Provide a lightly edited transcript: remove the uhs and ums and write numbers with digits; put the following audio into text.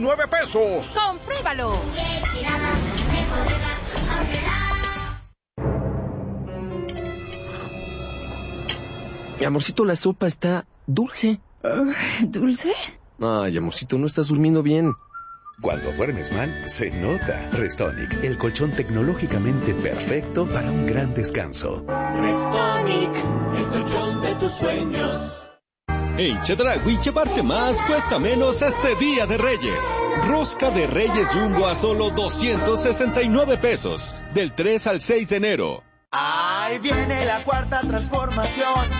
$9. ¡Compruébalo! Mi amorcito, la sopa está dulce. ¿Dulce? Ay, amorcito, no estás durmiendo bien. Cuando duermes mal, se nota. Restonic, el colchón tecnológicamente perfecto para un gran descanso. Restonic, el colchón de tus sueños. En Chedraui, llevarte más cuesta menos este Día de Reyes. Rosca de Reyes Jumbo a solo 269 pesos. Del 3 al 6 de enero. Ahí viene la cuarta transformación.